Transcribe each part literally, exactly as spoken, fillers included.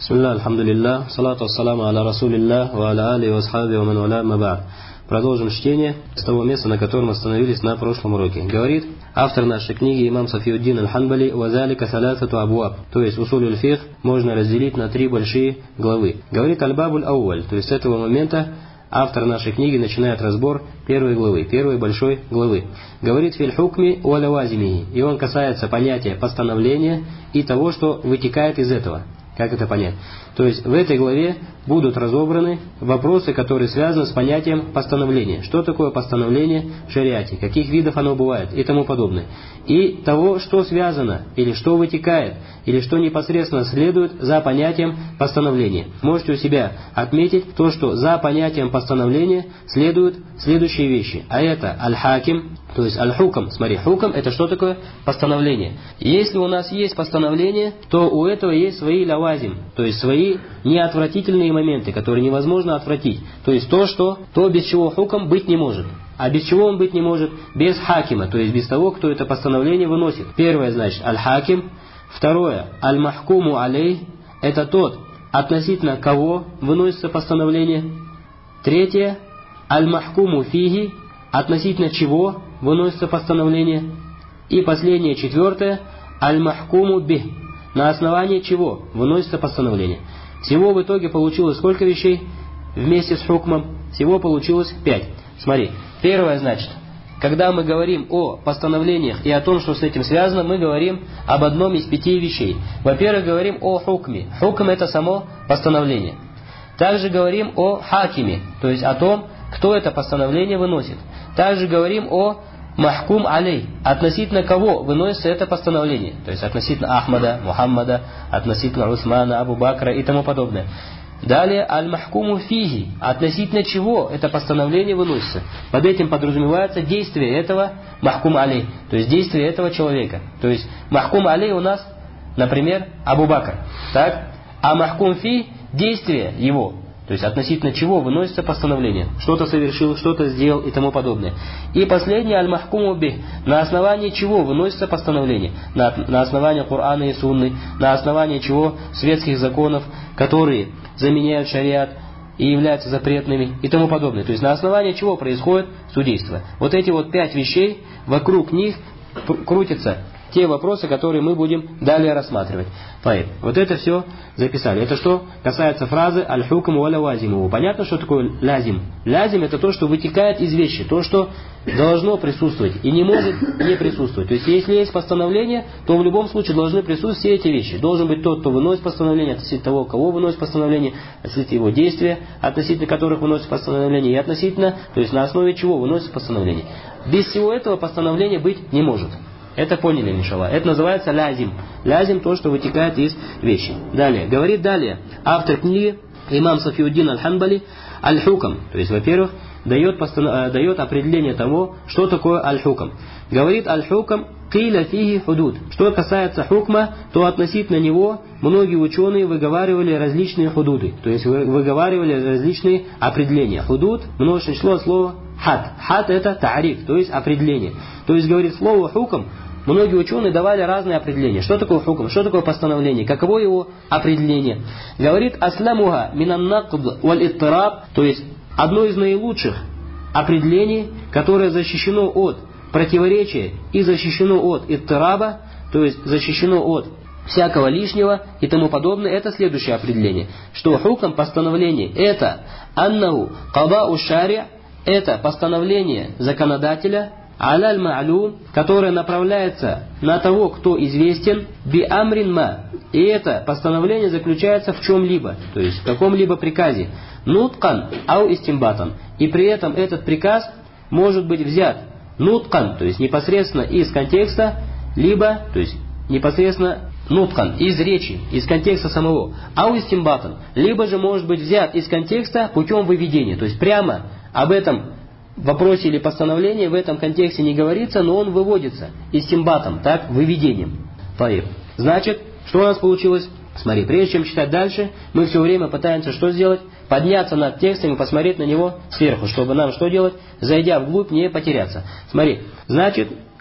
Бисмилля, альхамдулилля, салату ассаламу аля расулилля, ва аля али ва асхаби ва ман валя ма ба'д. Продолжим чтение с того места, на котором остановились на прошлом уроке. Говорит автор нашей книги имам Сафиуддин аль-Ханбали: «Ва залика саласату абуаб», то есть усуль фих можно разделить на три большие главы. Говорит аль-бабуль ауаль, то есть с этого момента автор нашей книги начинает разбор первой главы, первой большой главы. Говорит филь хукми ва лавазимихи, и он касается понятия постановления и того, что вытекает из этого. Как это понять? То есть в этой главе будут разобраны вопросы, которые связаны с понятием постановления. Что такое постановление в шариате, каких видов оно бывает и тому подобное. И того, что связано, или что вытекает, или что непосредственно следует за понятием постановления. Можете у себя отметить то, что за понятием постановления следуют следующие вещи. А это аль-хаким, то есть аль-хукам. Смотри, хукам — это что такое? Постановление. Если у нас есть постановление, то у этого есть свои лавазим, то есть свои неотвратительные моменты, которые невозможно отвратить. То есть то, что, то, без чего хукам быть не может. А без чего он быть не может? Без хакима, то есть без того, кто это постановление выносит. Первое, значит, аль-хаким. Второе, аль-махкуму алей, это тот, относительно кого выносится постановление. Третье, аль-махкуму фиги, относительно чего выносится постановление. И последнее, четвертое, аль-махкуму бих, на основании чего выносится постановление. Всего в итоге получилось сколько вещей вместе с хукмом? Всего получилось пять. Смотри, первое, значит, когда мы говорим о постановлениях и о том, что с этим связано, мы говорим об одном из пяти вещей. Во-первых, говорим о хукме. Хукм — это само постановление. Также говорим о хакиме, то есть о том, кто это постановление выносит. Также говорим о махкум алей, относительно кого выносится это постановление. То есть относительно Ахмада, Мухаммада, относительно Усмана, Абу Бакра и тому подобное. Далее аль-махкуму фиги, относительно чего это постановление выносится. Под этим подразумевается действие этого махкум алей, то есть действие этого человека. То есть махкум алей у нас, например, Абу Бакр. Так? А махкум фи — действие его. То есть относительно чего выносится постановление. Что-то совершил, что-то сделал и тому подобное. И последнее, аль-махкуму бих, на основании чего выносится постановление. На, на основании Корана и Сунны, на основании чего светских законов, которые заменяют шариат и являются запретными и тому подобное. То есть на основании чего происходит судейство. Вот эти вот пять вещей, вокруг них крутятся те вопросы, которые мы будем далее рассматривать. Вот это все записали. Это что касается фразы аль-хукм ва лавазиму. Понятно, что такое лазим? Лазим — это то, что вытекает из вещи, то, что должно присутствовать и не может не присутствовать. То есть если есть постановление, то в любом случае должны присутствовать все эти вещи. Должен быть тот, кто выносит постановление, относительно того, кого выносит постановление, относительно его действия, относительно которых выносит постановление, и относительно, то есть на основе чего выносит постановление. Без всего этого постановление быть не может. Это поняли, иншаллах. Это называется лязим. Лязим — то, что вытекает из вещи. Далее. Говорит далее автор книги имам Сафиуддин аль-Ханбали: аль-хукам. То есть, во-первых, дает, постанов... дает определение того, что такое аль-хукам. Говорит аль-хукам киля фиги худуд. Что касается хукма, то относительно него многие ученые выговаривали различные худуды. То есть выговаривали различные определения. Худуд — множественное число от слова хад. Хад — это тариф, то есть определение. То есть, говорит, слово хукам многие ученые давали разные определения. Что такое хукм? Что такое постановление? Каково его определение? Говорит асламуха минан накд валь иттираб, то есть одно из наилучших определений, которое защищено от противоречия и защищено от иттираба, то есть защищено от всякого лишнего и тому подобное, это следующее определение. Что хукм, постановление, это аннаху кадау шари', это постановление законодателя, аляль ма'лум, которое направляется на того, кто известен, би амрин ма. И это постановление заключается в чем-либо, то есть в каком-либо приказе. Нуткан ау истимбатан. И при этом этот приказ может быть взят нуткан, то есть непосредственно из контекста, либо, то есть непосредственно нуткан, из речи, из контекста самого. Ау истимбатан. Либо же может быть взят из контекста путем выведения. То есть прямо об этом вопросе или постановлении в этом контексте не говорится, но он выводится истимбатом, так, выведением. Значит, что у нас получилось? Смотри, прежде чем читать дальше, мы все время пытаемся что сделать? Подняться над текстом и посмотреть на него сверху, чтобы нам что делать? Зайдя вглубь, не потеряться. Смотри, значит,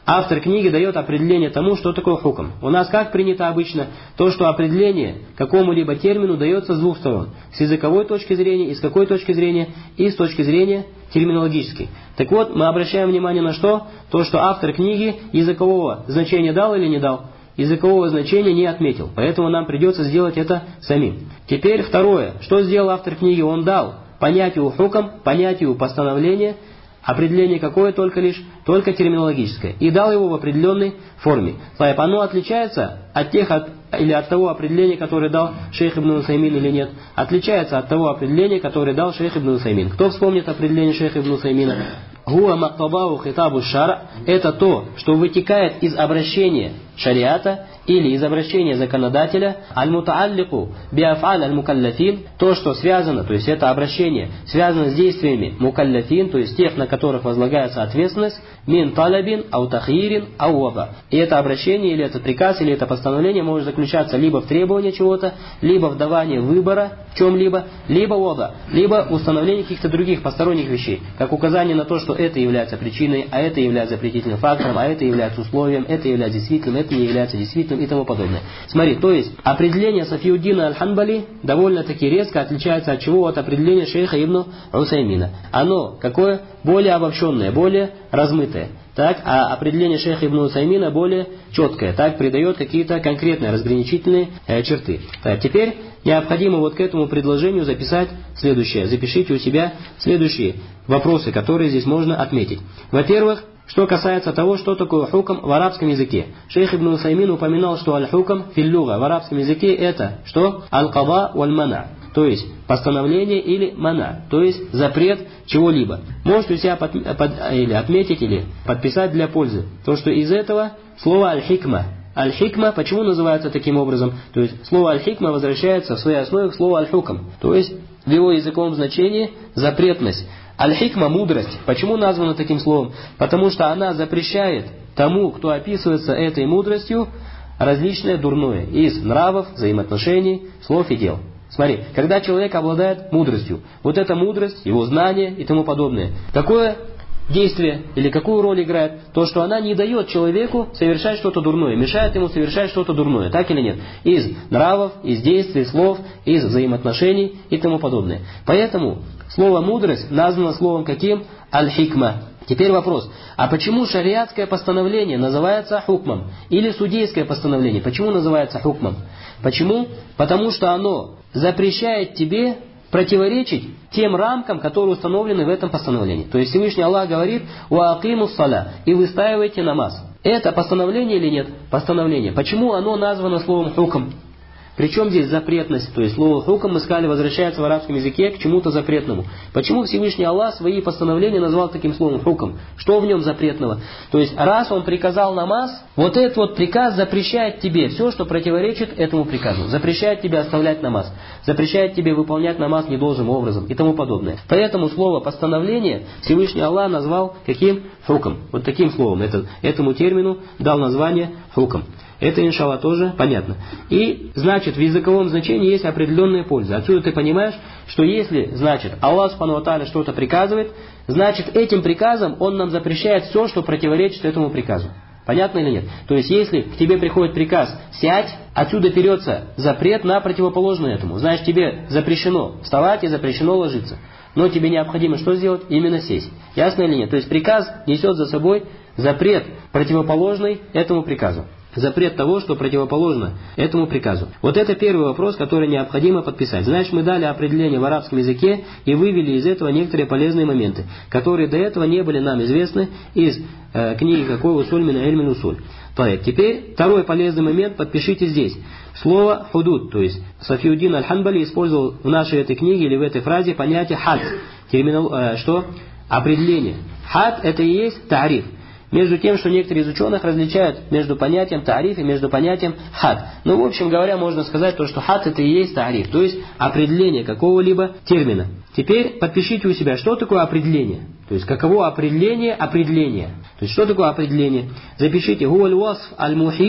автор книги дает определение тому, что такое хукм. У нас как принято обычно? То, что определение какому-либо термину дается с двух сторон. С языковой точки зрения и с какой точки зрения? И с точки зрения терминологической. Так вот, мы обращаем внимание на что? То, что автор книги языкового значения дал или не дал? Языкового значения не отметил. Поэтому нам придется сделать это самим. Теперь второе. Что сделал автор книги? Он дал понятию хукм, понятию постановления, определение какое только лишь? Только терминологическое. И дал его в определенной форме. Оно отличается от тех, от, или от того определения, которое дал шейх Ибн Усаймин или нет? Отличается от того определения, которое дал шейх Ибн Усаймин. Кто вспомнит определение шейха Ибн Усаймина? Гуа мактабау хитабу шара – это то, что вытекает из обращения шариата или из обращения законодателя, аль-мутааллику биафаль аль-мукаллафин, то, что связано, то есть это обращение, связано с действиями мукаллафин, то есть тех, на которых возлагается ответственность, мин талабин, ау тахирин, ау вада. И это обращение, или это приказ, или это постановление может заключаться либо в требовании чего-то, либо в давании выбора в чем-либо, либо вада, либо в установлении каких-то других посторонних вещей, как указание на то, что это является причиной, а это является запретительным фактором, а это является условием, это является действительным, это не является действительным и тому подобное. Смотри, то есть определение Сафиуддина аль-Ханбали довольно-таки резко отличается от чего? От определения шейха Ибн Усаймина. Оно какое? Более обобщенное, более размытое. Так, а определение шейха Ибн Усаймина более четкое. Так, придает какие-то конкретные разграничительные э, черты. Так, теперь необходимо вот к этому предложению записать следующее. Запишите у себя следующие вопросы, которые здесь можно отметить. Во-первых, что касается того, что такое хукм в арабском языке. Шейх Ибн Усаймин упоминал, что аль-хукм фил-люга в арабском языке это что? Аль-када валь-мана. То есть постановление или мана. То есть запрет чего-либо. Можете у себя под, под, или отметить или подписать для пользы. То, что из этого слово аль-хикма. Аль-хикма почему называется таким образом? То есть слово аль-хикма возвращается в своей основе к слову аль-хукм. То есть в его языковом значении запретность. Аль-хикма – мудрость. Почему названа таким словом? Потому что она запрещает тому, кто описывается этой мудростью, различное дурное из нравов, взаимоотношений, слов и дел. Смотри, когда человек обладает мудростью, вот эта мудрость, его знание и тому подобное, какое действие или какую роль играет? То, что она не дает человеку совершать что-то дурное, мешает ему совершать что-то дурное, так или нет? Из нравов, из действий, слов, из взаимоотношений и тому подобное. Поэтому слово «мудрость» названо словом каким? Аль-хикма. Теперь вопрос, а почему шариатское постановление называется хукмом? Или судейское постановление, почему называется хукмом? Почему? Потому что оно запрещает тебе противоречить тем рамкам, которые установлены в этом постановлении. То есть Всевышний Аллах говорит «Ва акимус саля» и выстаивайте намаз. Это постановление или нет? Постановление. Почему оно названо словом хукм? Причем здесь запретность, то есть слово хукм, мы сказали, возвращается в арабском языке к чему-то запретному. Почему Всевышний Аллах свои постановления назвал таким словом хукм? Что в нем запретного? То есть раз он приказал намаз, вот этот вот приказ запрещает тебе все, что противоречит этому приказу. Запрещает тебе оставлять намаз, запрещает тебе выполнять намаз недолжным образом и тому подобное. Поэтому слово постановление Всевышний Аллах назвал каким? Хукм. Вот таким словом, это, этому термину дал название хукм. Это, иншаллах, тоже понятно. И, значит, в языковом значении есть определенная польза. Отсюда ты понимаешь, что если, значит, Аллах Субхану ва Тааля что-то приказывает, значит, этим приказом Он нам запрещает все, что противоречит этому приказу. Понятно или нет? То есть, если к тебе приходит приказ «сядь», отсюда берется запрет на противоположное этому. Значит, тебе запрещено вставать и запрещено ложиться. Но тебе необходимо что сделать? Именно сесть. Ясно или нет? То есть, приказ несет за собой запрет, противоположный этому приказу. Запрет того, что противоположно этому приказу. Вот это первый вопрос, который необходимо подписать. Значит, мы дали определение в арабском языке и вывели из этого некоторые полезные моменты, которые до этого не были нам известны из э, книги какой «Усуль мин иль мин усуль». Теперь второй полезный момент подпишите здесь. Слово «худуд», то есть Сафиуддин аль-Ханбали использовал в нашей этой книге или в этой фразе понятие «хад». Терминал, э, что? Определение. «Хад» это и есть тариф. Между тем, что некоторые из ученых различают между понятием тариф и между понятием хад. Но, в общем говоря, можно сказать, то, что хад это и есть тариф, то есть определение какого-либо термина. Теперь подпишите у себя, что такое определение. То есть, каково определение определения. То есть, что такое определение? Запишите «Гуаль васф аль-мухит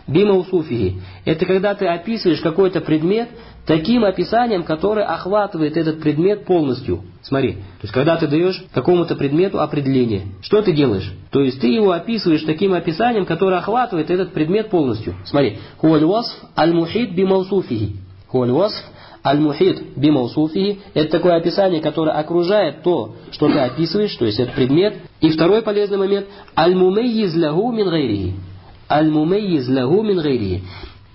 бимаусуфихи. Это когда ты описываешь какой-то предмет таким описанием, которое охватывает этот предмет полностью. Смотри, то есть когда ты даешь какому-то предмету определение, что ты делаешь? То есть ты его описываешь таким описанием, которое охватывает этот предмет полностью. Смотри, хуаль васф аль-мухит бимаусуфихи. Хуаль васф аль-мухит бимаусуфихи. Это такое описание, которое окружает то, что ты описываешь, то есть этот предмет. И второй полезный момент аль-мумейиз лаху мин гайрихи. Аль-мумейиз лаху мин гайрихи.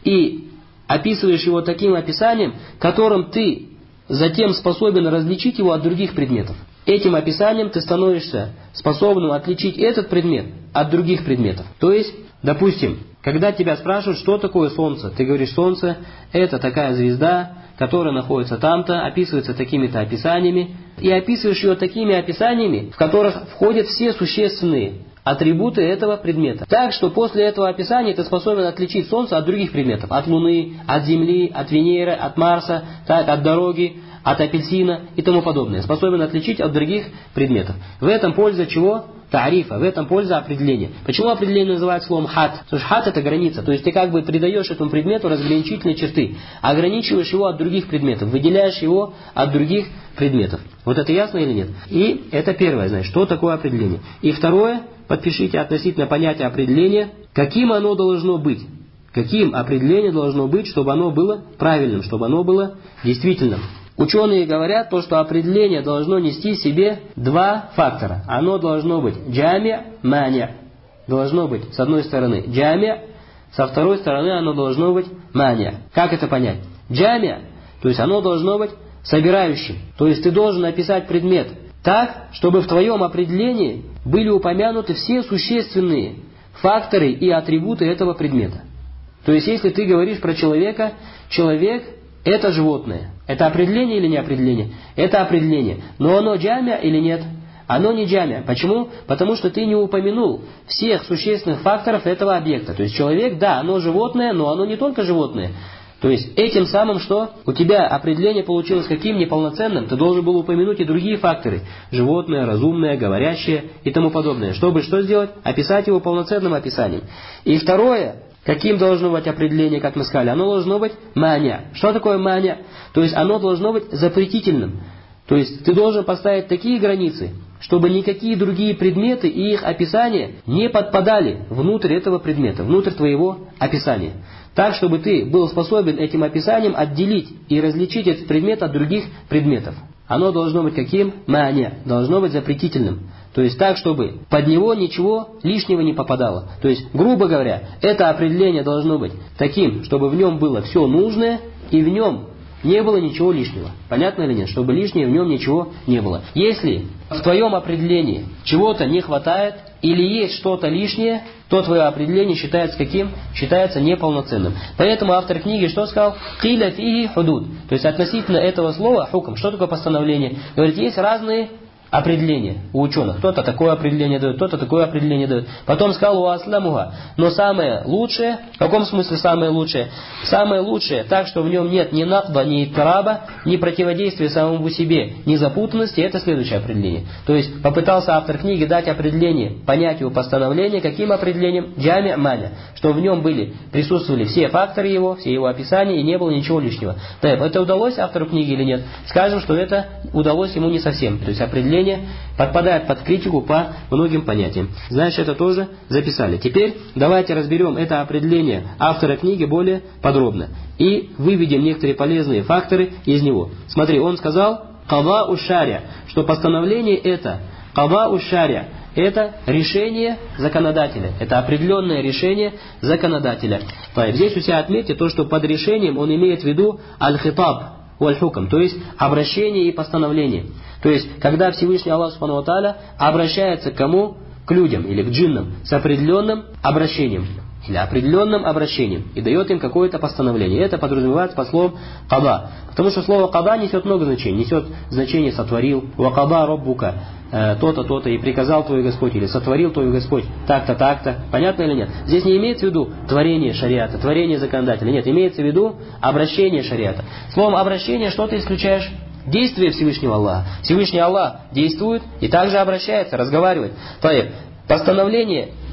И описываешь его таким описанием, которым ты затем способен различить его от других предметов. Этим описанием ты становишься способным отличить этот предмет от других предметов. То есть, допустим, когда тебя спрашивают, что такое Солнце, ты говоришь, Солнце это такая звезда, которая находится там-то, описывается такими-то описаниями, и описываешь ее такими описаниями, в которых входят все существенные атрибуты этого предмета. Так что после этого описания ты способен отличить Солнце от других предметов. От Луны, от Земли, от Венеры, от Марса, так, от дороги, от апельсина и тому подобное. Способен отличить от других предметов. В этом польза чего? Тарифа. В этом польза определения. Почему определение называют словом хат? Потому что хат это граница. То есть ты как бы придаешь этому предмету разграничительные черты. Ограничиваешь его от других предметов. Выделяешь его от других предметов. Вот это ясно или нет? И это первое, значит, что такое определение. И второе, подпишите относительно понятия определения, каким оно должно быть. Каким определение должно быть, чтобы оно было правильным, чтобы оно было действительным. Ученые говорят, то, что определение должно нести в себе два фактора. Оно должно быть джами, маня. Должно быть, с одной стороны, джами, со второй стороны оно должно быть маня. Как это понять? Джами, то есть оно должно быть собирающим. То есть ты должен описать предмет так, чтобы в твоем определении были упомянуты все существенные факторы и атрибуты этого предмета. То есть если ты говоришь про человека, человек это животное. Это определение или не определение? Это определение. Но оно джамия или нет? Оно не джамия. Почему? Потому что ты не упомянул всех существенных факторов этого объекта. То есть человек, да, оно животное, но оно не только животное. То есть этим самым, что у тебя определение получилось каким неполноценным, ты должен был упомянуть и другие факторы. Животное, разумное, говорящее и тому подобное. Чтобы что сделать? Описать его полноценным описанием. И второе, каким должно быть определение, как мы сказали? Оно должно быть маня. Что такое маня? То есть оно должно быть запретительным. То есть ты должен поставить такие границы, чтобы никакие другие предметы и их описания не подпадали внутрь этого предмета, внутрь твоего описания. Так, чтобы ты был способен этим описанием отделить и различить этот предмет от других предметов. Оно должно быть каким? Маня. Должно быть запретительным. То есть так, чтобы под него ничего лишнего не попадало. То есть, грубо говоря, это определение должно быть таким, чтобы в нем было все нужное и в нем не было ничего лишнего. Понятно или нет? Чтобы лишнее в нем ничего не было. Если в твоем определении чего-то не хватает или есть что-то лишнее, то твое определение считается каким? Считается неполноценным. Поэтому автор книги что сказал? «Киля фиги худуд». То есть относительно этого слова хукм. Что такое постановление? Говорит, есть разные определение у ученых. Кто-то такое определение дает, кто-то такое определение дает. Потом сказал у асламуха. Но самое лучшее, в каком смысле самое лучшее? Самое лучшее, так что в нем нет ни накба, ни иттираба, ни противодействия самому себе, ни запутанности, это следующее определение. То есть попытался автор книги дать определение понятию постановления, каким определением? Джами маня. Что в нем были, присутствовали все факторы его, все его описания и не было ничего лишнего. Так, это удалось автору книги или нет? Скажем, что это удалось ему не совсем. То есть определение подпадает под критику по многим понятиям. Значит, это тоже записали. Теперь давайте разберем это определение автора книги более подробно. И выведем некоторые полезные факторы из него. Смотри, он сказал «Кава ушаря», что постановление это «Кава ушаря». Это решение законодателя. Это определенное решение законодателя. Здесь у себя отметьте то, что под решением он имеет в виду аль-хитаб, валь-хукам, то есть обращение и постановление. То есть, когда Всевышний Аллах Субхану ва Тааля обращается к кому? К людям или к джиннам с определенным обращением. Или определенным обращением. И дает им какое-то постановление. Это подразумевается по слову «када». Потому что слово «када» несет много значений. Несет значение «сотворил», «ва када роббука», то-то, то-то, и приказал твой Господь, или сотворил твой Господь, так-то, так-то. Понятно или нет? Здесь не имеется в виду творение шариата, творение законодателя. Нет, имеется в виду обращение шариата. Словом обращение что ты исключаешь? Действие Всевышнего Аллаха. Всевышний Аллах действует и также обращается, разговаривает. То есть, постановление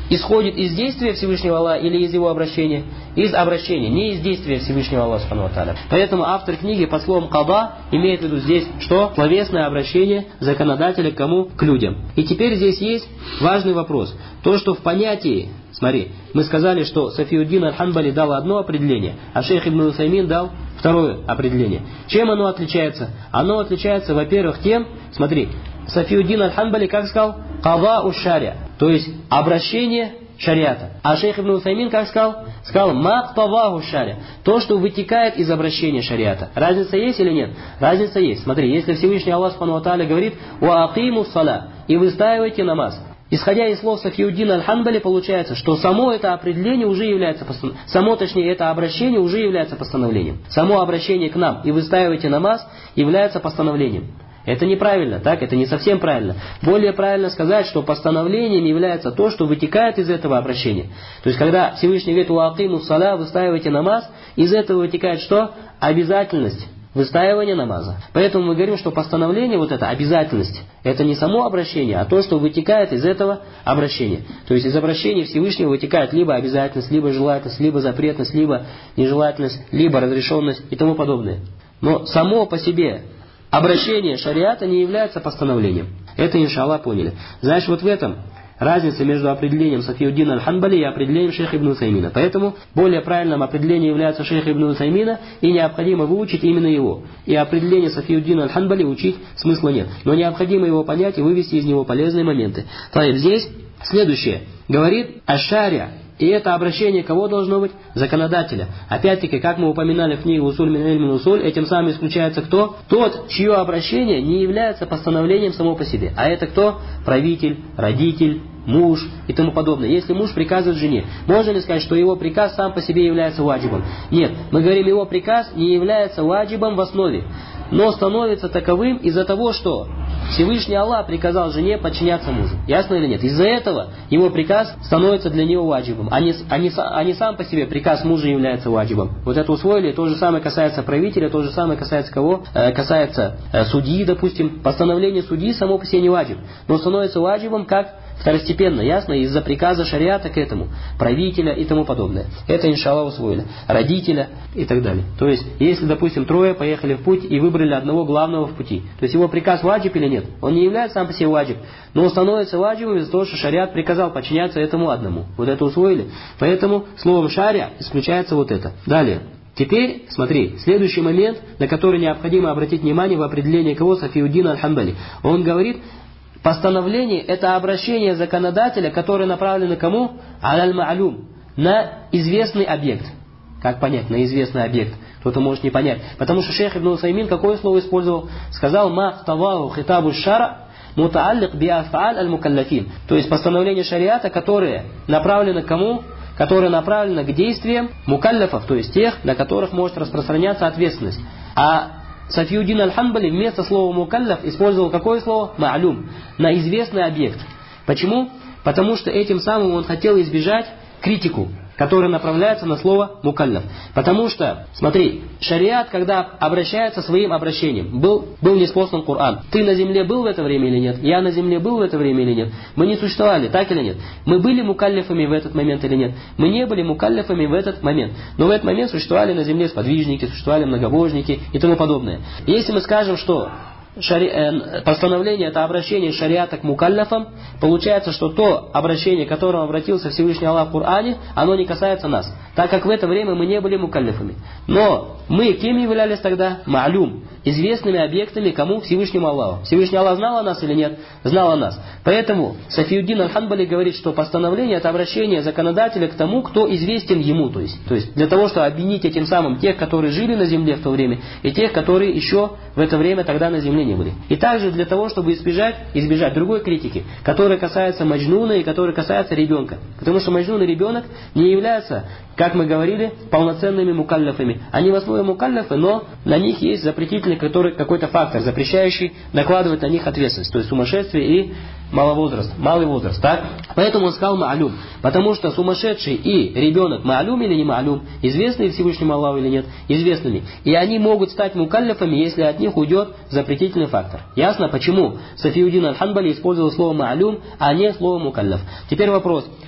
исходит из действия Всевышнего Аллаха или из его обращения? Из обращения, не из действия Всевышнего Аллаха субхану ва тааля. Поэтому автор книги под словом «када» имеет в виду здесь что? Словесное обращение законодателя к кому? К людям. И теперь здесь есть важный вопрос. То, что в понятии, смотри, мы сказали, что Сафиуддин аль-Ханбали дал одно определение, а шейх Ибн Усаймин дал второе определение. Чем оно отличается? Оно отличается, во-первых, тем, смотри, Сафиуддин аль-Ханбали как сказал? «Када уш-шария», то есть обращение шариата. А шейх Ибн Усаймин как сказал? Сказал «мактаваху шария», то, что вытекает из обращения шариата. Разница есть или нет? Разница есть. Смотри, если Всевышний Аллах субхану ва тааля говорит «ва акиму ссала» и выстаивайте намаз. Исходя из слов Сафиуддина аль-Ханбали, получается, что само это определение уже является постановлением. Само, точнее, это обращение уже является постановлением. Само обращение к нам и выстаивайте намаз является постановлением. Это неправильно, так? Это не совсем правильно. Более правильно сказать, что постановлением является то, что вытекает из этого обращения. То есть, когда Всевышний говорит «ва акиму ссала», выстаивайте намаз, из этого вытекает что? Обязательность выстаивания намаза. Поэтому мы говорим, что постановление, вот эта обязательность, это не само обращение, а то, что вытекает из этого обращения. То есть, из обращения Всевышнего вытекает либо обязательность, либо желательность, либо запретность, либо нежелательность, либо разрешенность и тому подобное. Но само по себе обращение шариата не является постановлением. Это, иншаллах, поняли. Значит, вот в этом разница между определением Сафиуддина аль-Ханбали и определением шейха Ибн Усаймина. Поэтому более правильным определением является шейх Ибн Усаймина, и необходимо выучить именно его. И определение Сафиуддина аль-Ханбали учить смысла нет. Но необходимо его понять и вывести из него полезные моменты. Так, здесь следующее. Говорит аш-шария. И это обращение кого должно быть? Законодателя. Опять-таки, как мы упоминали в книге «Усуль мин иль мин усуль», этим самым исключается кто? Тот, чье обращение не является постановлением само по себе. А это кто? Правитель, родитель, муж и тому подобное. Если муж приказывает жене, можно ли сказать, что его приказ сам по себе является ваджибом? Нет, мы говорим, его приказ не является ваджибом в основе, но становится таковым из-за того, что Всевышний Аллах приказал жене подчиняться мужу. Ясно или нет? Из-за этого его приказ становится для него ваджибом, а не, а, не, а не сам по себе приказ мужа является ваджибом. Вот это усвоили. То же самое касается правителя, то же самое касается кого? Э, касается э, судьи, допустим. Постановление судьи само по себе не ваджиб, но становится ваджибом как второстепенно, ясно? Из-за приказа шариата к этому, правителя и тому подобное. Это, иншаллах, усвоили. Родителя и так далее. То есть, если, допустим, трое поехали в путь и выбрали одного главного в пути, то есть его приказ ваджиб или нет? Он не является сам по себе ваджиб, но становится ваджибом из-за того, что шариат приказал подчиняться этому одному. Вот это усвоили. Поэтому словом шария исключается вот это. Далее. Теперь, смотри, следующий момент, на который необходимо обратить внимание в определении кого? Сафиуддина аль-Ханбали. Он говорит, постановление – это обращение законодателя, которое направлено кому? Аль-Ма'люм, на известный объект. Как понять на известный объект? Кто-то может не понять. Потому что шейх Ибн Усаймин какое слово использовал? Сказал «Махтаваху хитабу шара мутааллик би аф'аль аль-мукаллафин». То есть постановление шариата, которое направлено к кому? Которое направлено к действиям мукаллафов, то есть тех, на которых может распространяться ответственность. А Сафиуддин аль-Ханбали вместо слова мукаллаф использовал какое слово? Ма'люм, на известный объект. Почему? Потому что этим самым он хотел избежать критику, которая направляется на слово мукаллаф. Потому что, смотри, шариат, когда обращается своим обращением, был, был ниспослан Коран. Ты на земле был в это время или нет? Я на земле был в это время или нет? Мы не существовали, так или нет? Мы были мукаллафами в этот момент или нет? Мы не были мукаллафами в этот момент. Но в этот момент существовали на земле сподвижники, существовали многобожники и тому подобное. Если мы скажем, что Шари... э, постановление это обращение шариата к мукаллафам, получается, что то обращение, к которому обратился Всевышний Аллах в Коране, оно не касается нас, так как в это время мы не были мукаллафами. Но мы кем являлись тогда? Ма'люм, известными объектами кому? Всевышнему Аллаху. Всевышний Аллах знал о нас или нет? Знал о нас. Поэтому Сафиуддин аль-Ханбали говорит, что постановление это обращение законодателя к тому, кто известен ему. То есть, то есть для того, чтобы объединить этим самым тех, которые жили на земле в то время, и тех, которые еще в это время тогда на земле не были. И также для того, чтобы избежать, избежать другой критики, которая касается маджнуна и которая касается ребенка. Потому что маджнун и ребенок не являются, как мы говорили, полноценными мукаллафами. Они в основе мукаллафы, но на них есть запретительный который, какой-то фактор, запрещающий накладывать на них ответственность. То есть сумасшествие и маловозраст, малый возраст. Так? Поэтому он сказал ма'люм. Потому что сумасшедший и ребенок ма'люм или не ма'люм, известны Всевышнему Аллаху или нет? Известными. И они могут стать мукаллафами, если от них уйдет запретительный фактор. Ясно, почему Сафиуддин аль-Ханбали использовал слово ма'люм, а не слово мукаллаф. Теперь вопрос.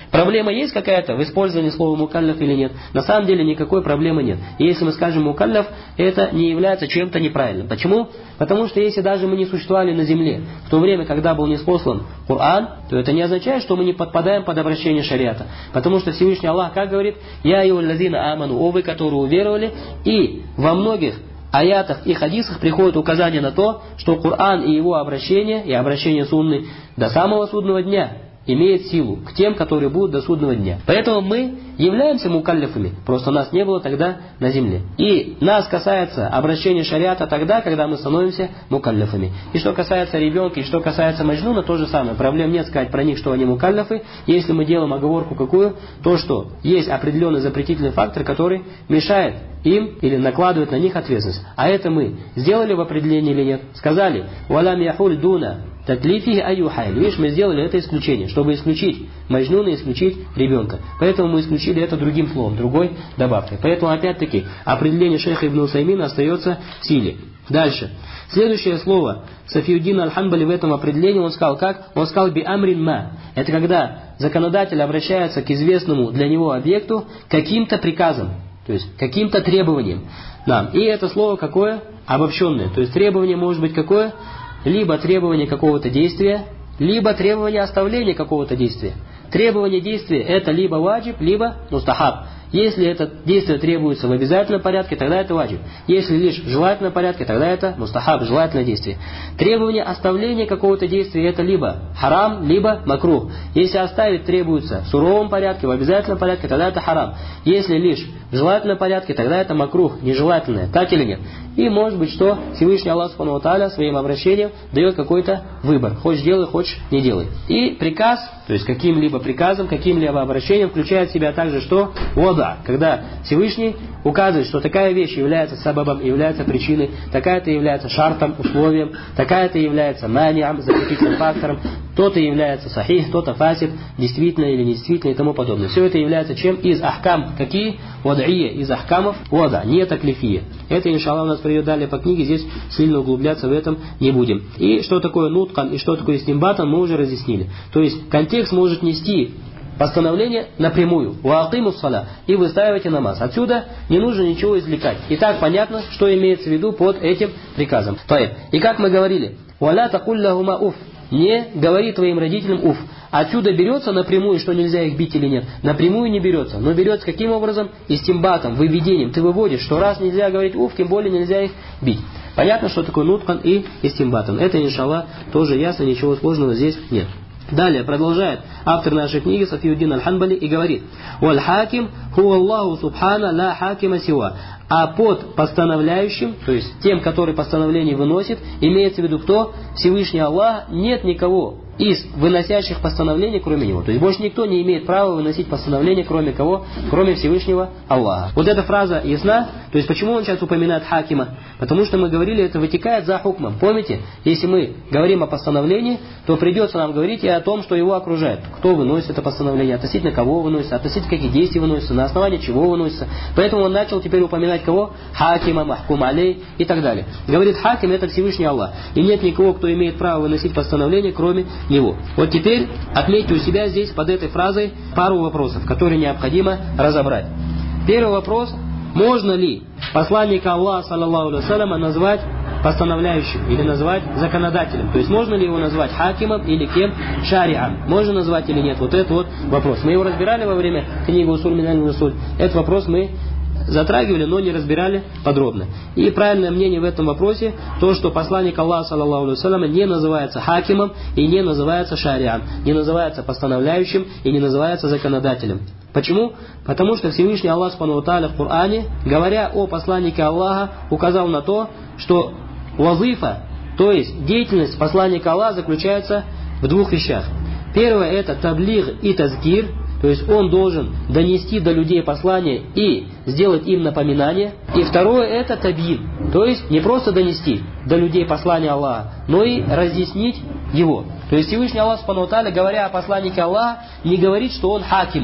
Проблема есть какая-то в использовании слова мукалляф или нет? На самом деле никакой проблемы нет. И если мы скажем мукалляф, это не является чем-то неправильным. Почему? Потому что если даже мы не существовали на земле в то время, когда был ниспослан Коран, то это не означает, что мы не подпадаем под обращение шариата. Потому что Всевышний Аллах как говорит: «Я юллазина аману», о вы, которые уверовали, и во многих аятах и хадисах приходит указание на то, что Коран и его обращение, и обращение сунны до самого судного дня имеет силу к тем, которые будут до судного дня. Поэтому мы являемся мукалляфами, просто нас не было тогда на земле. И нас касается обращения шариата тогда, когда мы становимся мукалляфами. И что касается ребенка, и что касается маджнуна, то же самое. Проблем нет сказать про них, что они мукалляфы, если мы делаем оговорку какую, то что есть определенный запретительный фактор, который мешает им или накладывает на них ответственность. А это мы сделали в определении или нет? Сказали: «Валам яхуль дуна таклифихи аюхайль». Видишь, мы сделали это исключение, чтобы исключить маджнуна, исключить ребенка. Поэтому мы исключили это другим словом, другой добавкой. Поэтому опять-таки определение шейха Ибн Усаймина остается в силе. Дальше. Следующее слово Сафиуддин Аль-Ханбали в этом определении, он сказал как? Он сказал би амрин ма. Это когда законодатель обращается к известному для него объекту каким-то приказом, то есть каким-то требованием. Да. И это слово какое? Обобщенное. То есть требование может быть какое? Либо требование какого-то действия, либо требование оставления какого-то действия. Требование действия это либо ваджиб, либо мустахаб. Если это действие требуется в обязательном порядке, тогда это ваджиб. Если лишь в желательном порядке, тогда это мустахаб, желательное действие. Требование оставления какого-то действия это либо харам, либо макрух. Если оставить требуется в суровом порядке, в обязательном порядке, тогда это харам. Если лишь в желательном порядке, тогда это макрух, нежелательное. Так или нет? И может быть, что Всевышний Аллах Субхану ва Тааля своим обращением дает какой-то выбор. Хочешь делай, хочешь не делай. И приказ, то есть каким-либо приказом, каким-либо обращением включает в себя также что? Вода. Когда Всевышний указывает, что такая вещь является сабабом, является причиной, такая-то является шартом, условием, такая-то является маниам, запретительным фактором, то-то является сахих, то-то фасид, действительно или недействительно и тому подобное. Все это является чем? Из ахкам. Какие? Вад'ия. Из ахкамов вода, не таклифия. Это, иншаллах, у нас придет далее по книге, здесь сильно углубляться в этом не будем. И что такое нуткан, и что такое истимбатан, мы уже разъяснили. То есть контекст может нести постановление напрямую. Уакимус сала. И выстаивайте намаз. Отсюда не нужно ничего извлекать. И так понятно, что имеется в виду под этим приказом. И как мы говорили, валя такуль лахума уф. Не говори твоим родителям уф. Отсюда берется напрямую, что нельзя их бить или нет. Напрямую не берется. Но берется каким образом? Истимбатом, выведением. Ты выводишь, что раз нельзя говорить уф, тем более нельзя их бить. Понятно, что такое нуткан и истимбатом. Это, иншаллах, тоже ясно, ничего сложного здесь нет. Далее продолжает автор нашей книги Сафиуддин Аль-Ханбали и говорит: «Валь хаким хуа Аллаху субхана ла хакима сива». А под постановляющим, то есть тем, который постановление выносит, имеется в виду кто? Всевышний Аллах, нет никого из выносящих постановления, кроме него. То есть больше никто не имеет права выносить постановление, кроме кого? Кроме Всевышнего Аллаха. Вот эта фраза ясна? То есть почему он сейчас упоминает хакима? Потому что мы говорили, это вытекает за хукмом. Помните? Если мы говорим о постановлении, то придется нам говорить и о том, что его окружает. Кто выносит это постановление, относительно кого выносится, относительно каких действий выносится, на основании чего выносится. Поэтому он начал теперь упоминать кого? Хакима, махкум алей и так далее. Говорит, хаким это Всевышний Аллах. И нет никого, кто имеет право выносить постановление, кроме него. Вот теперь отметьте у себя здесь под этой фразой пару вопросов, которые необходимо разобрать. Первый вопрос: можно ли посланника Аллаха саллаллаху алейхи ва салляма назвать постановляющим или назвать законодателем? То есть можно ли его назвать хакимом или кем? Шариам. Можно назвать или нет? Вот это вот вопрос. Мы его разбирали во время книги Усуль мин аль-Усуль. Этот вопрос мы затрагивали, но не разбирали подробно. И правильное мнение в этом вопросе то, что посланник Аллаха саллаллаху алейхи ва саллям не называется хакимом и не называется шариам, не называется постановляющим и не называется законодателем. Почему? Потому что Всевышний Аллах субхану ва тааля в Коране, говоря о посланнике Аллаха, указал на то, что вазифа, то есть деятельность посланника Аллаха заключается в двух вещах. Первое это таблиг и тазкир. То есть он должен донести до людей послание и сделать им напоминание. И второе это табьин. То есть не просто донести до людей послание Аллаха, но и разъяснить его. То есть Всевышний Аллах субхану ва тааля, говоря о посланнике Аллаха, не говорит, что он хаким.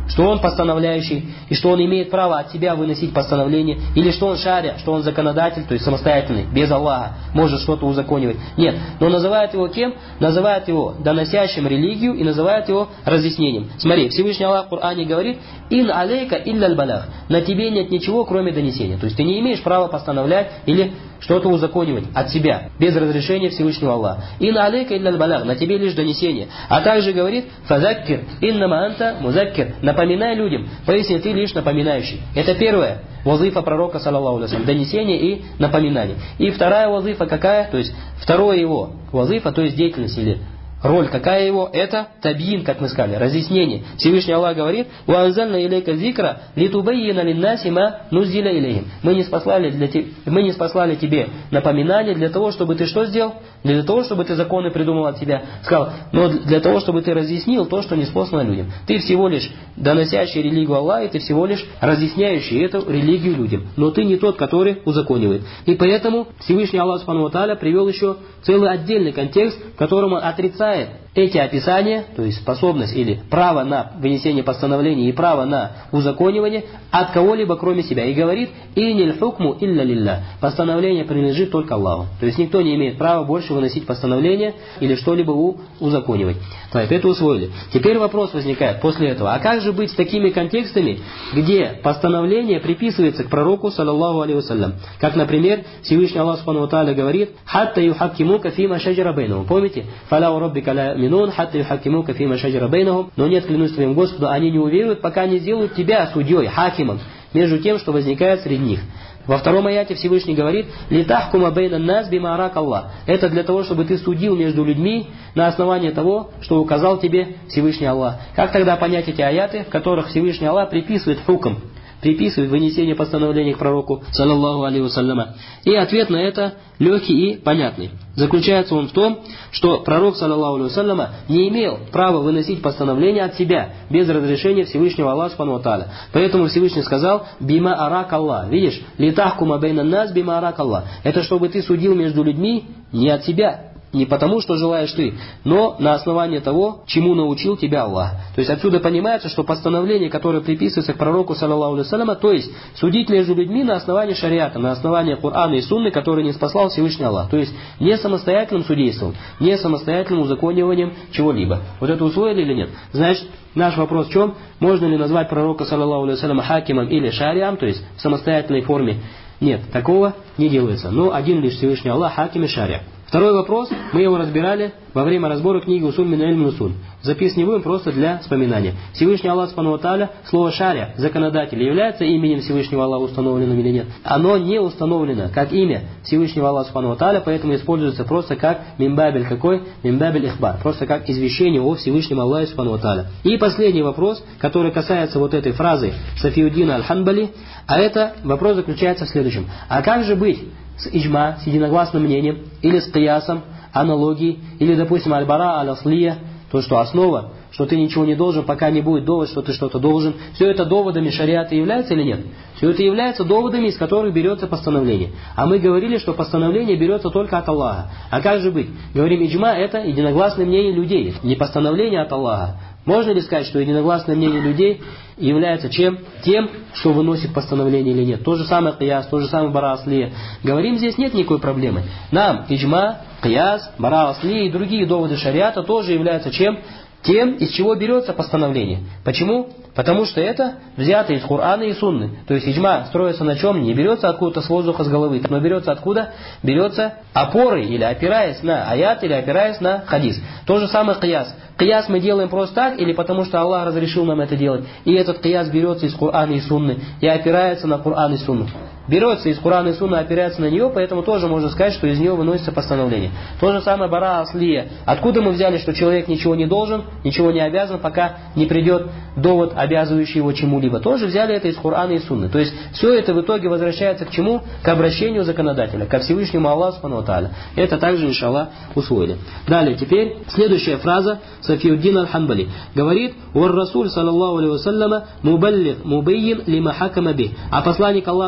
что он постановляющий, и что он имеет право от себя выносить постановление, или что он шаря, что он законодатель, то есть самостоятельный, без Аллаха, может что-то узаконивать. Нет, но называют его кем? Называют его доносящим религию и называют его разъяснением. Смотри, Всевышний Аллах в Коране говорит: «Ин алейка илля аль-балах». На тебе нет ничего, кроме донесения. То есть ты не имеешь права постановлять или что-то узаконивать от себя, без разрешения Всевышнего Аллаха. «Ин алейка илля аль-балах». На тебе лишь донесение. А также говорит: «Фазаккир иннама анта музаккир». Напоминай людям, поясни, ты лишь напоминающий. Это первое. Вазифа пророка, саллаллаху алейхи ва саллям, донесение и напоминание. И вторая вазифа какая? То есть второе его вазифа, то есть деятельность или роль какая его? Это табьин, как мы сказали, разъяснение. Всевышний Аллах говорит: «Уанзальна илейка зикра литубайина линнаси ма нузиля илейхим». Мы не спаслали для те... мы не спаслали тебе напоминание для того, чтобы ты что сделал? Для того, чтобы ты законы придумал от себя. Сказал, но для того, чтобы ты разъяснил то, что не спослано людям. Ты всего лишь доносящий религию Аллаха, и ты всего лишь разъясняющий эту религию людям. Но ты не тот, который узаконивает. И поэтому Всевышний Аллах Субхану ва Тааля привел еще целый отдельный контекст, в котором он отрицает эти описания, то есть способность или право на вынесение постановлений и право на узаконивание от кого-либо кроме себя. И говорит: «Иниль хукму илля лилля». Постановление принадлежит только Аллаху. То есть никто не имеет права больше выносить постановление или что-либо у, узаконивать. Так, это усвоили. Теперь вопрос возникает после этого: а как же быть с такими контекстами, где постановление приписывается к пророку, саллаллаху алейхи ва саллям? Как, например, Всевышний Аллах Субхану ва Тааля говорит: «Хатта юхаккимука фима шаджара бейнахум». Помните? «Фаляу раббика ля минун хатта юхаккимука фима шаджара бейнахум». Но нет, клянусь твоим Господу, они не уверуют, пока не сделают тебя судьей, хакимом, между тем, что возникает среди них. Во втором аяте Всевышний говорит: «Литахкума бейна нас бима арак Аллах». Это для того, чтобы ты судил между людьми на основании того, что указал тебе Всевышний Аллах. Как тогда понять эти аяты, в которых Всевышний Аллах приписывает хукм, приписывает вынесение постановлений к пророку, саллаллаху алейхи ва салляма? И ответ на это легкий и понятный. Заключается он в том, что пророк, саллаллаху алейхи ва салляма, не имел права выносить постановления от себя без разрешения Всевышнего Аллаха Субхану ва Тааля. Поэтому Всевышний сказал: «Бима арак Аллах». Видишь? «Литахкума бейна нас бима арак Аллах». Это чтобы ты судил между людьми не от себя, не потому, что желаешь ты, но на основании того, чему научил тебя Аллах. То есть отсюда понимается, что постановление, которое приписывается к пророку, саллаллаху алейхи ва саллям, то есть судить между людьми на основании шариата, на основании Корана и Сунны, которые не спаслал Всевышний Аллах. То есть не самостоятельным судейством, не самостоятельным узакониванием чего-либо. Вот это усвоили или нет? Значит, наш вопрос в чем? Можно ли назвать пророка, саллаллаху алейхи ва саллям, хакимом или шариам, то есть в самостоятельной форме? Нет, такого не делается. Но один лишь Всевышний Аллах хаким и шариа. Второй вопрос, мы его разбирали во время разбора книги «Усуль мин иль усуль». Запис не будем, просто для вспоминания. Всевышний Аллах Субхану ва Тааля, слово шаря, законодатель, является именем Всевышнего Аллаха установленным или нет? Оно не установлено как имя Всевышнего Аллаха Субхану ва Тааля, поэтому используется просто как мимбабель какой? Мимбабель ихбар. Просто как извещение о Всевышнем Аллахе Субхану ва Тааля. И последний вопрос, который касается вот этой фразы Сафиуддина аль-Ханбали, а это вопрос заключается в следующем. А как же быть с иджма, с единогласным мнением, или с киясом, аналогией, или, допустим, аль-бара, аль-аслия, то, что основа, что ты ничего не должен, пока не будет довод, что ты что-то должен. Все это доводами шариата является или нет? Все это является доводами, из которых берется постановление. А мы говорили, что постановление берется только от Аллаха. А как же быть? Говорим, иджма – это единогласное мнение людей, не постановление от Аллаха. Можно ли сказать, что единогласное мнение людей является чем? Тем, что выносит постановление или нет? То же самое кияс, то же самое бара аслия. Говорим, здесь нет никакой проблемы. Нам иджма, кияс, бара аслия и другие доводы шариата тоже являются чем? Тем, из чего берется постановление. Почему? Потому что это взято из Корана и Сунны. То есть иджма строится на чем? Не берется откуда-то с воздуха, с головы. Но берется откуда? Берется опорой или опираясь на аят, или опираясь на хадис. То же самое кияс. Кияс мы делаем просто так, или потому что Аллах разрешил нам это делать. И этот кияс берется из Корана и Сунны и опирается на Коран и Сунну. Берется из Корана и Сунны, опирается на нее, поэтому тоже можно сказать, что из нее выносится постановление. То же самое бара аслия. Откуда мы взяли, что человек ничего не должен, ничего не обязан, пока не придет довод, обязывающий его чему-либо. Тоже взяли это из Корана и Сунны. То есть все это в итоге возвращается к чему? К обращению законодателя, ко Всевышнему Аллаху Субхану ва Тааля. Это также, иншаллах, усвоили. Далее, теперь следующая фраза Сафиуддин аль-Ханбали говорит: «Вар Расуль, саллаллаху алейхи ва салляма, мубаллиг, мубайин, лима хакама бих». А посланник Аллаха, саллаллаху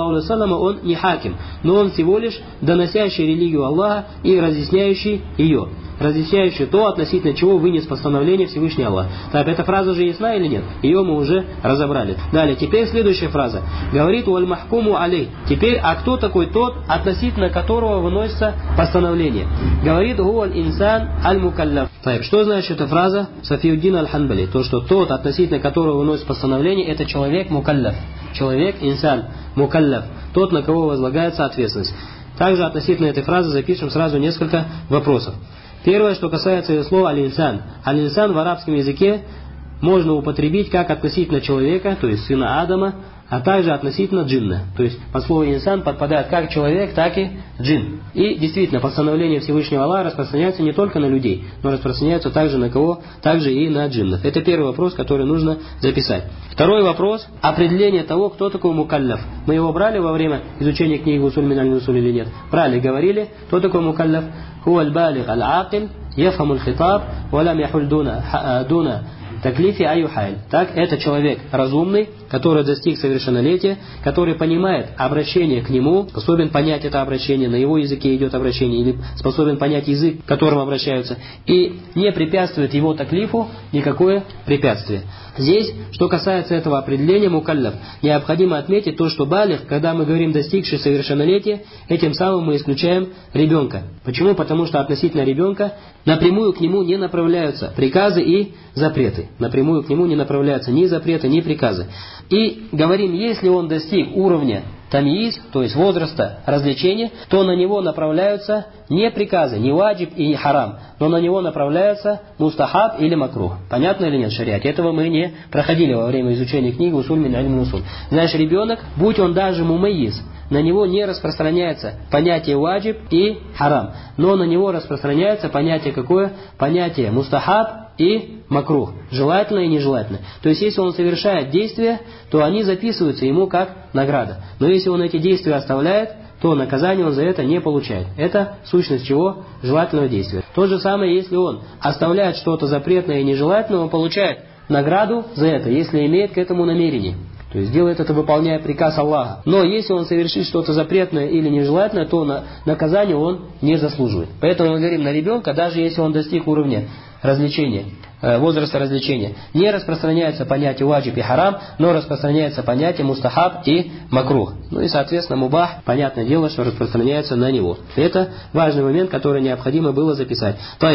алейхи вассаляма, он не хаким, но он всего лишь доносящий религию Аллаха и разъясняющий ее, разъясняющий то, относительно чего вынес постановление Всевышний Аллах. Так, эта фраза уже ясна или нет? Ее мы уже разобрали. Далее, теперь следующая фраза. Говорит «Уаль махкуму алей». Теперь, а кто такой тот, относительно которого выносится постановление? Говорит «Гуаль инсан аль-мукалляф». Так, что значит эта фраза Сафиуддин аль-Ханбали? То, что тот, относительно которого выносится постановление, это человек мукалляф. Человек, инсан, мукалляф. Тот, на кого возлагается ответственность. Также относительно этой фразы запишем сразу несколько вопросов. Первое, что касается слова аль-инсан. Аль-инсан в арабском языке можно употребить как относительно человека, то есть сына Адама, а также относительно джинна. То есть под слово инсан подпадает как человек, так и джин. И действительно, постановление Всевышнего Аллаха распространяется не только на людей, но распространяется также на кого? Также и на джиннов. Это первый вопрос, который нужно записать. Второй вопрос – определение того, кто такой мукалляф. Мы его брали во время изучения книги «Усуль мин аль-Усуль» или нет? Брали, говорили. Кто такой мукалляф? Хуа аль-балиг аль-акиль, яфхаму аль-хитаб, валям яхуль дуна, дуна таклифи аюхайль. Так, это человек разумный, который достиг совершеннолетия, который понимает обращение к нему, способен понять это обращение, на его языке идет обращение, или способен понять язык, к которому обращаются, и не препятствует его таклифу никакое препятствие. Здесь, что касается этого определения мукалляф, необходимо отметить то, что балиг, когда мы говорим достигший совершеннолетия, этим самым мы исключаем ребенка. Почему? Потому что относительно ребенка напрямую к нему не направляются приказы и запреты. Напрямую к нему не направляются ни запреты, ни приказы. И говорим, если он достиг уровня тамииз, то есть возраста развлечения, то на него направляются не приказы, не ваджиб и не харам, но на него направляются мустахаб или макрух. Понятно или нет в шариате? Этого мы не проходили во время изучения книги «Усуль мин аль-Усуль». Знаешь, ребенок, будь он даже мумайиз, на него не распространяется понятие ваджиб и харам, но на него распространяется понятие какое? Понятие мустахаб и макрух, желательно и нежелательно. То есть, если он совершает действия, то они записываются ему как награда. Но если он эти действия оставляет, то наказание он за это не получает. Это сущность чего? Желательного действия. То же самое, если он оставляет что-то запретное и нежелательное, он получает награду за это, если имеет к этому намерение. То есть делает это, выполняя приказ Аллаха. Но если он совершит что-то запретное или нежелательное, то на наказание он не заслуживает. Поэтому мы говорим, на ребенка, даже если он достиг уровня развлечения, возраста развлечения, не распространяется понятие ваджиб и харам, но распространяется понятие мустахаб и макрух. Ну и, соответственно, мубах, понятное дело, что распространяется на него. Это важный момент, который необходимо было записать.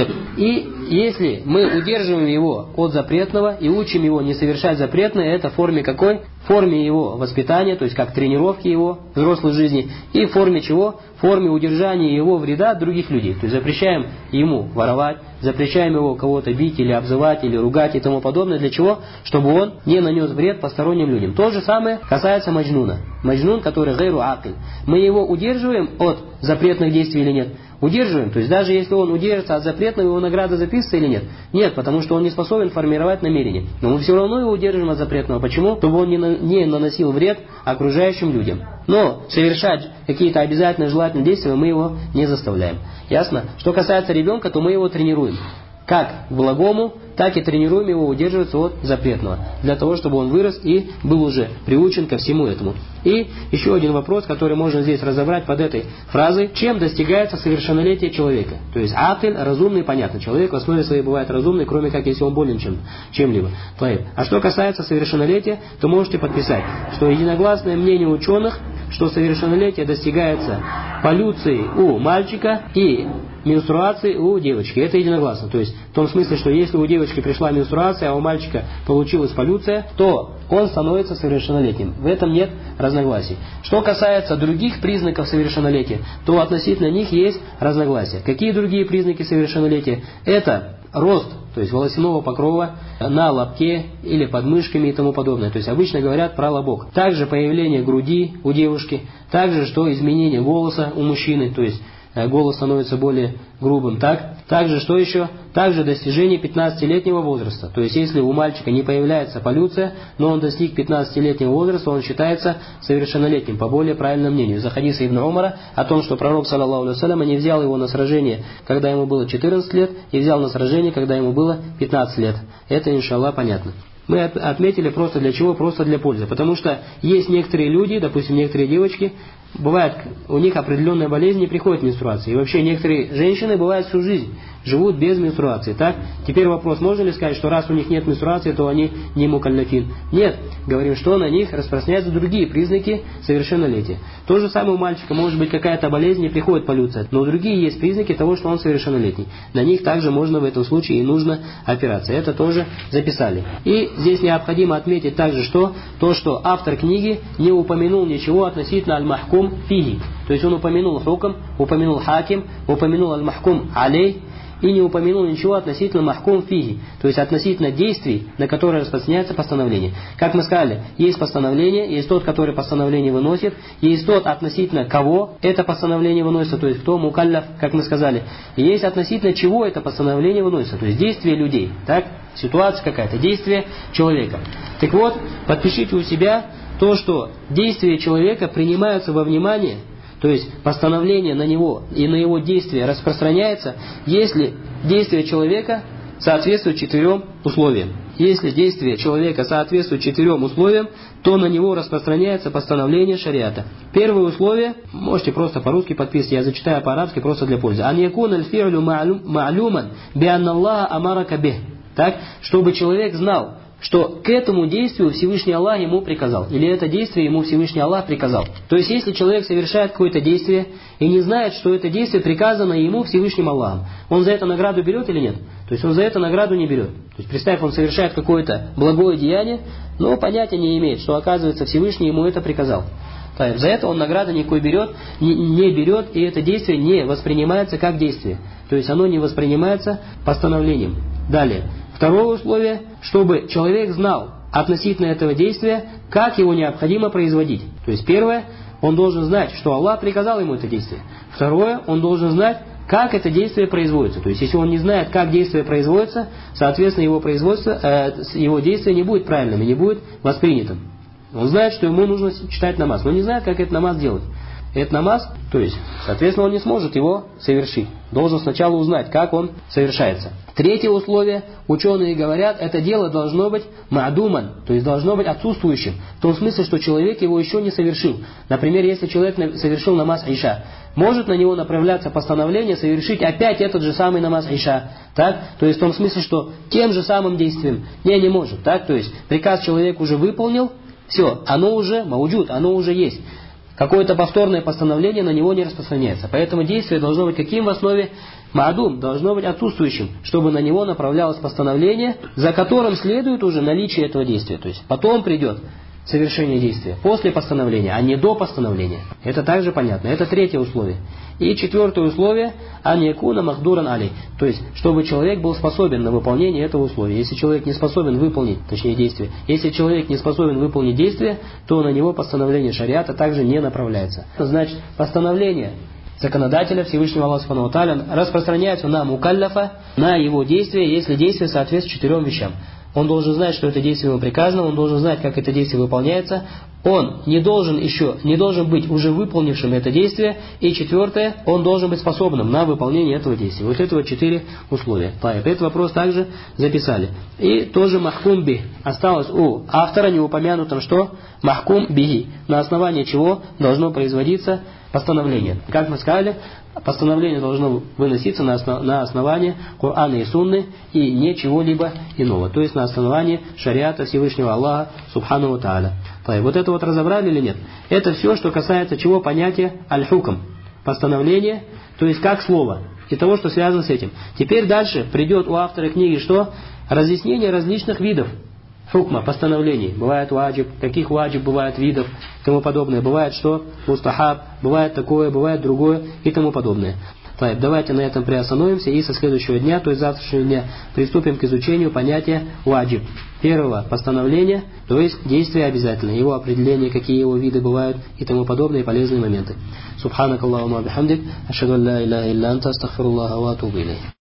И если мы удерживаем его от запретного и учим его не совершать запретное, это в форме какой? В форме его воспитания, то есть как тренировки его взрослой жизни, и в форме чего? В форме удержания его вреда от других людей. То есть запрещаем ему воровать, запрещаем его кого-то бить или обзывать, или ругать и тому подобное. Для чего? Чтобы он не нанес вред посторонним людям. То же самое касается маджнуна. Маджнун, который гайру акиль. Мы его удерживаем от запретных действий или нет? Удерживаем. То есть даже если он удержится от запретного, его награда записывается или нет? Нет, потому что он не способен формировать намерение. Но мы все равно его удерживаем от запретного. Почему? Чтобы он не, на, не наносил вред окружающим людям. Но совершать какие-то обязательно желательные действия мы его не заставляем. Ясно? Что касается ребенка, то мы его тренируем. Как к благому, так и тренируем его удерживаться от запретного. Для того, чтобы он вырос и был уже приучен ко всему этому. И еще один вопрос, который можно здесь разобрать под этой фразой. Чем достигается совершеннолетие человека? То есть акиль, разумный, понятно. Человек в основе своей бывает разумный, кроме как если он болен чем, чем-либо. А что касается совершеннолетия, то можете подписать, что единогласное мнение ученых, что совершеннолетие достигается полюцией у мальчика и менструации у девочки. Это единогласно. То есть в том смысле, что если у девочки пришла менструация, а у мальчика получилась полюция, то он становится совершеннолетним. В этом нет разногласий. Что касается других признаков совершеннолетия, то относительно них есть разногласия. Какие другие признаки совершеннолетия? Это рост, то есть волосяного покрова на лобке или под мышками и тому подобное. То есть обычно говорят про лобок. Также появление груди у девушки. Также, что изменение голоса у мужчины, то есть голос становится более грубым. Так? Также, что еще? Также достижение пятнадцатилетнего возраста. То есть, если у мальчика не появляется полюция, но он достиг пятнадцатилетнего возраста, он считается совершеннолетним, по более правильному мнению. За хадиса Ибн Умара о том, что пророк, саллаллаху алейхи ва саллям, не взял его на сражение, когда ему было четырнадцать лет, и взял на сражение, когда ему было пятнадцать лет. Это, иншаллах, понятно. мы отметили просто для чего? Просто для пользы. Потому что есть некоторые люди, допустим, некоторые девочки, бывает, у них определенная болезнь, не приходит менструация. И вообще некоторые женщины, бывают всю жизнь, живут без менструации. Так? Теперь вопрос, можно ли сказать, что раз у них нет менструации, то они не мукалляфин? Нет. Говорим, что на них распространяются другие признаки совершеннолетия. То же самое у мальчика, может быть какая-то болезнь, не приходит полюция, но другие есть признаки того, что он совершеннолетний. На них также можно в этом случае и нужно опираться. Это тоже записали. И здесь необходимо отметить также, что то, что автор книги не упомянул ничего относительно аль-махкум фиги. То есть он упомянул хукм, упомянул хаким, упомянул аль-махкум алей, и не упомянул ничего относительно махкум фиги, то есть относительно действий, на которые распространяется постановление. Как мы сказали, есть постановление, есть тот, который постановление выносит, есть тот, относительно кого это постановление выносится, то есть кто мукалляф, как мы сказали, и есть относительно чего это постановление выносится, то есть действия людей, так, ситуация какая-то, действие человека. Так вот, подпишите у себя то, что действия человека принимаются во внимание, то есть постановление на него и на его действие распространяется, если действие человека соответствует четырем условиям. Если действие человека соответствует четырем условиям, то на него распространяется постановление шариата. Первое условие, можете просто по-русски подписать, я зачитаю по-арабски просто для пользы. «Ан якун аль-фи'лю ма'люман би анна Аллаха амарака бих». Так, чтобы человек знал, что к этому действию Всевышний Аллах ему приказал. Или это действие ему Всевышний Аллах приказал. То есть, если человек совершает какое-то действие и не знает, что это действие приказано ему Всевышним Аллахом, он за это награду берет или нет? То есть, он за это награду не берет. То есть, представь, он совершает какое-то благое деяние, но понятия не имеет, что, оказывается, Всевышний ему это приказал. За это он награды никакой берет, не, не берет, и это действие не воспринимается как действие. То есть, оно не воспринимается постановлением. Далее. Второе условие, чтобы человек знал относительно этого действия, как его необходимо производить. То есть первое, он должен знать, что Аллах приказал ему это действие. Второе, он должен знать, как это действие производится. То есть если он не знает, как действие производится, соответственно его производство, э, его действие не будет правильным и не будет воспринятым. Он знает, что ему нужно читать намаз, но не знает, как этот намаз делать. Этот намаз, то есть, соответственно, он не сможет его совершить. Должен сначала узнать, как он совершается. Третье условие, ученые говорят, это дело должно быть ма'думан, то есть должно быть отсутствующим. В том смысле, что человек его еще не совершил. Например, если человек совершил намаз иша, может на него направляться постановление совершить опять этот же самый намаз иша. Так? То есть в том смысле, что тем же самым действием. Не, не может. Так? То есть приказ человек уже выполнил, все, оно уже мауджуд, оно уже есть. Какое-то повторное постановление на него не распространяется. Поэтому действие должно быть каким в основе? Ма'дум, должно быть отсутствующим, чтобы на него направлялось постановление, за которым следует уже наличие этого действия. То есть потом придет совершение действия, после постановления, а не до постановления. Это также понятно. Это третье условие. И четвертое условие, ан якуна махдуран алей. То есть, чтобы человек был способен на выполнение этого условия. Если человек не способен выполнить, точнее действие, если человек не способен выполнить действие, то на него постановление шариата также не направляется. Значит, постановление законодателя Всевышнего Аллаха Субхану ва Тааля распространяется на мукалляфа, на его действие, если действие соответствует четырем вещам. Он должен знать, что это действие ему приказано, он должен знать, как это действие выполняется, он не должен еще, не должен быть уже выполнившим это действие, и четвертое, он должен быть способным на выполнение этого действия. Вот это вот четыре условия. Этот вопрос также записали. И тоже махкум би. Осталось у автора не упомянутым, что махкум биги, на основании чего должно производиться постановление. Как мы сказали, постановление должно выноситься на, основ, на основании Корана и Сунны и не чего-либо иного. То есть на основании шариата Всевышнего Аллаха Субхану ва Тааля. Вот это вот разобрали или нет? Это все, что касается чего понятия аль-хукм. Постановление, то есть как слово. И того, что связано с этим. Теперь дальше придет у автора книги что? Разъяснение различных видов хукма, постановлений. Бывает ваджиб, каких ваджиб бывает видов и тому подобное. Бывает что? Мустахаб, бывает такое, бывает другое и тому подобное. Так, давайте на этом приостановимся и со следующего дня, то есть завтрашнего дня, приступим к изучению понятия ваджиб. Первого постановления, то есть действие обязательное, его определение, какие его виды бывают и тому подобные полезные моменты. Субханакаллахумма бихамдик, ашхаду ан ла иляха илля анта, астагфируллаха ва атубу илейх.